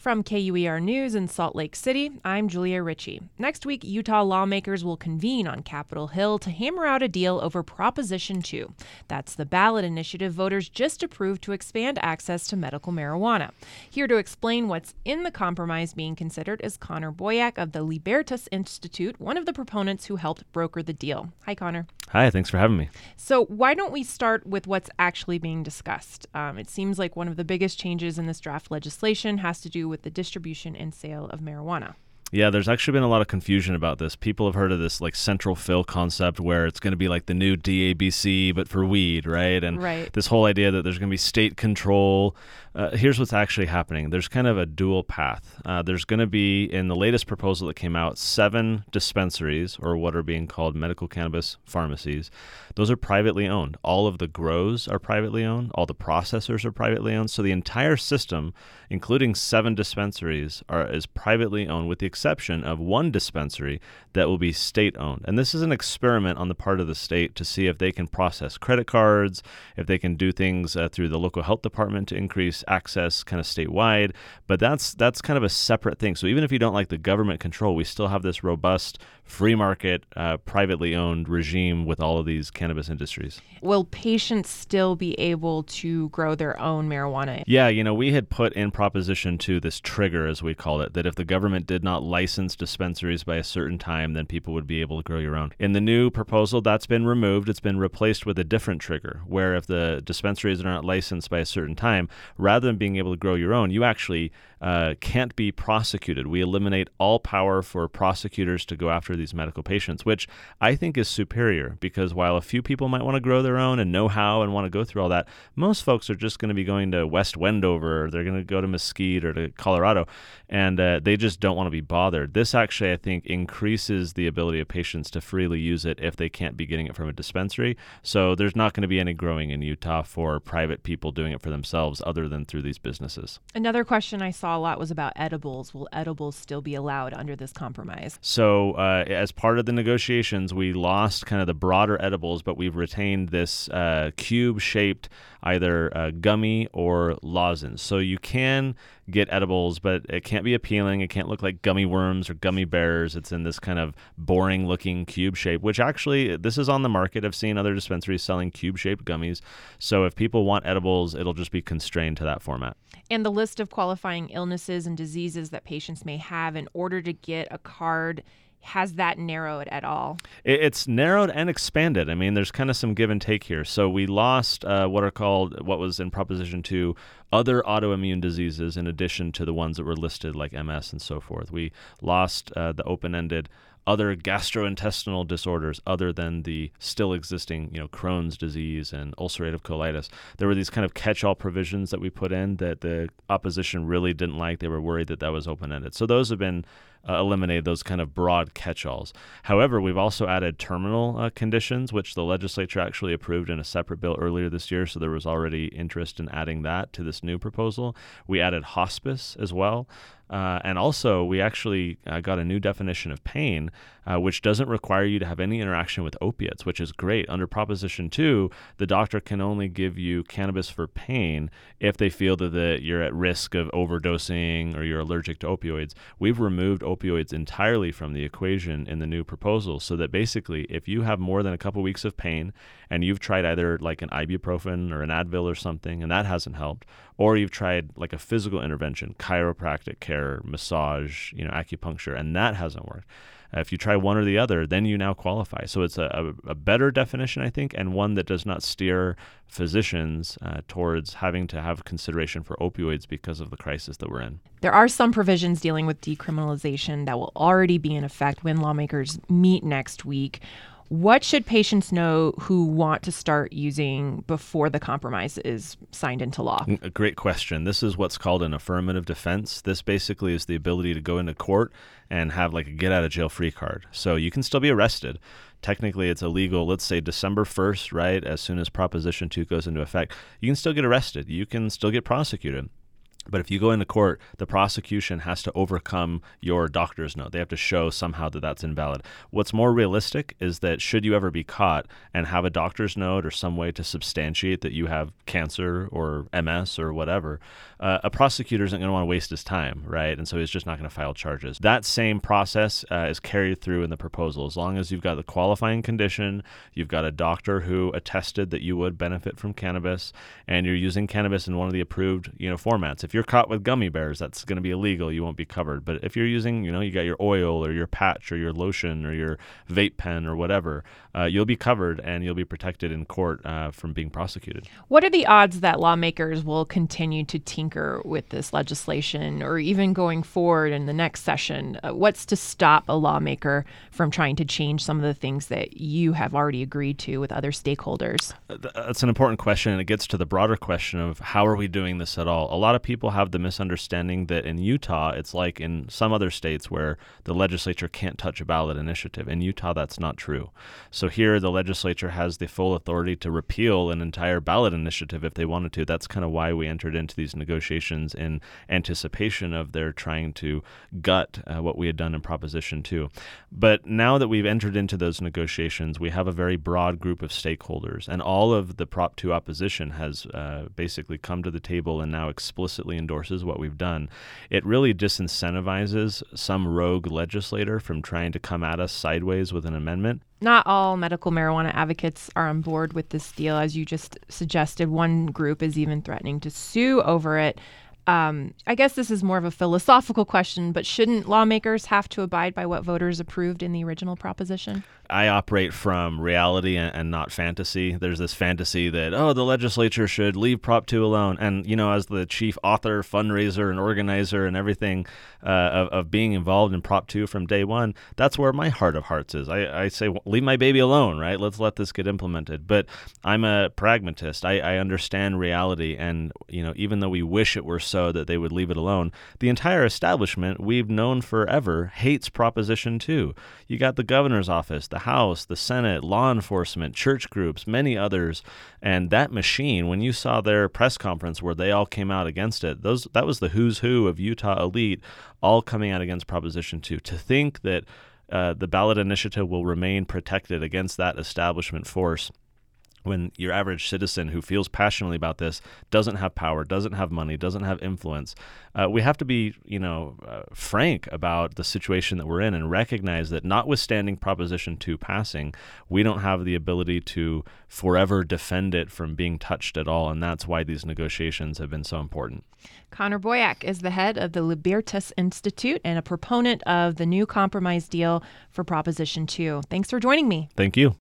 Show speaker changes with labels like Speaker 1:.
Speaker 1: From KUER News in Salt Lake City, I'm Julia Ritchie. Next week, Utah lawmakers will convene on Capitol Hill to hammer out a deal over Proposition 2. That's the ballot initiative voters just approved to expand access to medical marijuana. Here to explain what's in the compromise being considered is Connor Boyack of the Libertas Institute, one of the proponents who helped broker the deal. Hi, Connor.
Speaker 2: Hi, thanks for having me.
Speaker 1: So why don't we start with what's actually being discussed? It seems like one of the biggest changes in this draft legislation has to do with the distribution and sale of marijuana.
Speaker 2: Yeah, there's actually been a lot of confusion about this. People have heard of this like central fill concept where it's going to be like the new DABC, but for weed, right? And this whole idea that there's going to be state control. Here's what's actually happening. There's kind of a dual path. There's going to be, in the latest proposal that came out, 7 dispensaries, or what are being called medical cannabis pharmacies. Those are privately owned. All of the grows are privately owned. All the processors are privately owned. So the entire system, including 7 dispensaries, is privately owned, with the exception of 1 dispensary that will be state-owned. And this is an experiment on the part of the state to see if they can process credit cards, if they can do things through the local health department to increase access kind of statewide. But that's kind of a separate thing. So even if you don't like the government control, we still have this robust free market, privately owned regime with all of these cannabis industries.
Speaker 1: Will patients still be able to grow their own marijuana?
Speaker 2: Yeah, we had put in Proposition 2 this trigger, as we call it, that if the government did not license dispensaries by a certain time, then people would be able to grow your own. In the new proposal, that's been removed. It's been replaced with a different trigger, where if the dispensaries are not licensed by a certain time, rather than being able to grow your own, you actually can't be prosecuted. We eliminate all power for prosecutors to go after these medical patients, which I think is superior, because while a few people might want to grow their own and know how and want to go through all that, most folks are just going to be going to West Wendover, or they're going to go to Mesquite or to Colorado, and they just don't want to be bothered. This actually, I think, increases the ability of patients to freely use it if they can't be getting it from a dispensary. So there's not going to be any growing in Utah for private people doing it for themselves other than through these businesses.
Speaker 1: Another question I saw a lot was about edibles. Will edibles still be allowed under this compromise?
Speaker 2: So as part of the negotiations, we lost kind of the broader edibles, but we've retained this cube-shaped either gummy or lozenge. So you can get edibles, but it can't be appealing. It can't look like gummy worms or gummy bears. It's in this kind of boring-looking cube shape, which actually, this is on the market. I've seen other dispensaries selling cube-shaped gummies. So if people want edibles, it'll just be constrained to that format.
Speaker 1: And the list of qualifying illnesses and diseases that patients may have in order to get a card, has that narrowed at all?
Speaker 2: It's narrowed and expanded. I mean, there's kind of some give and take here. So we lost what was in Proposition 2, other autoimmune diseases in addition to the ones that were listed like MS and so forth. We lost the open-ended other gastrointestinal disorders other than the still existing, Crohn's disease and ulcerative colitis. There were these kind of catch-all provisions that we put in that the opposition really didn't like. They were worried that was open-ended. So those have been eliminated, those kind of broad catch-alls. However, we've also added terminal conditions, which the legislature actually approved in a separate bill earlier this year, so there was already interest in adding that to this new proposal. We added hospice as well. And also, we actually got a new definition of pain, which doesn't require you to have any interaction with opiates, which is great. Under Proposition 2, the doctor can only give you cannabis for pain if they feel that you're at risk of overdosing or you're allergic to opioids. We've removed opioids entirely from the equation in the new proposal, so that basically, if you have more than a couple weeks of pain and you've tried either like an ibuprofen or an Advil or something, and that hasn't helped, or you've tried like a physical intervention, chiropractic care, massage, acupuncture, and that hasn't worked. If you try one or the other, then you now qualify. So it's a better definition, I think, and one that does not steer physicians towards having to have consideration for opioids because of the crisis that we're in.
Speaker 1: There are some provisions dealing with decriminalization that will already be in effect when lawmakers meet next week. What should patients know who want to start using before the compromise is signed into law?
Speaker 2: A great question. This is what's called an affirmative defense. This basically is the ability to go into court and have like a get-out-of-jail-free card. So you can still be arrested. Technically, it's illegal, let's say December 1st, right? As soon as Proposition 2 goes into effect, you can still get arrested. You can still get prosecuted. But if you go into court, the prosecution has to overcome your doctor's note. They have to show somehow that that's invalid. What's more realistic is that should you ever be caught and have a doctor's note or some way to substantiate that you have cancer or MS or whatever, a prosecutor isn't going to want to waste his time, right? And so he's just not going to file charges. That same process is carried through in the proposal. As long as you've got the qualifying condition, you've got a doctor who attested that you would benefit from cannabis, and you're using cannabis in one of the approved, formats. If you're caught with gummy bears, that's going to be illegal. You won't be covered. But if you're using, you got your oil or your patch or your lotion or your vape pen or whatever, you'll be covered and you'll be protected in court from being prosecuted.
Speaker 1: What are the odds that lawmakers will continue to tinker with this legislation or even going forward in the next session? What's to stop a lawmaker from trying to change some of the things that you have already agreed to with other stakeholders?
Speaker 2: That's an important question, and it gets to the broader question of how are we doing this at all? A lot of people have the misunderstanding that in Utah, it's like in some other states where the legislature can't touch a ballot initiative. In Utah, that's not true. So here, the legislature has the full authority to repeal an entire ballot initiative if they wanted to. That's kind of why we entered into these negotiations in anticipation of their trying to gut what we had done in Proposition 2. But now that we've entered into those negotiations, we have a very broad group of stakeholders, and all of the Prop 2 opposition has basically come to the table and now explicitly endorses what we've done. It really disincentivizes some rogue legislator from trying to come at us sideways with an amendment.
Speaker 1: Not all medical marijuana advocates are on board with this deal. As you just suggested, one group is even threatening to sue over it. I guess this is more of a philosophical question, but shouldn't lawmakers have to abide by what voters approved in the original proposition?
Speaker 2: I operate from reality and not fantasy. There's this fantasy that, the legislature should leave Prop 2 alone. And, as the chief author, fundraiser, and organizer and everything of being involved in Prop 2 from day one, that's where my heart of hearts is. I say, leave my baby alone, right? Let's let this get implemented. But I'm a pragmatist. I understand reality. And, even though we wish it were so that they would leave it alone, the entire establishment we've known forever hates Proposition 2. You got the governor's office, the House, the Senate, law enforcement, church groups, many others. And that machine, when you saw their press conference where they all came out against it, that was the who's who of Utah elite all coming out against Proposition 2. To think that the ballot initiative will remain protected against that establishment force when your average citizen who feels passionately about this doesn't have power, doesn't have money, doesn't have influence. We have to be, frank about the situation that we're in and recognize that notwithstanding Proposition 2 passing, we don't have the ability to forever defend it from being touched at all. And that's why these negotiations have been so important.
Speaker 1: Connor Boyack is the head of the Libertas Institute and a proponent of the new compromise deal for Proposition 2. Thanks for joining me.
Speaker 2: Thank you.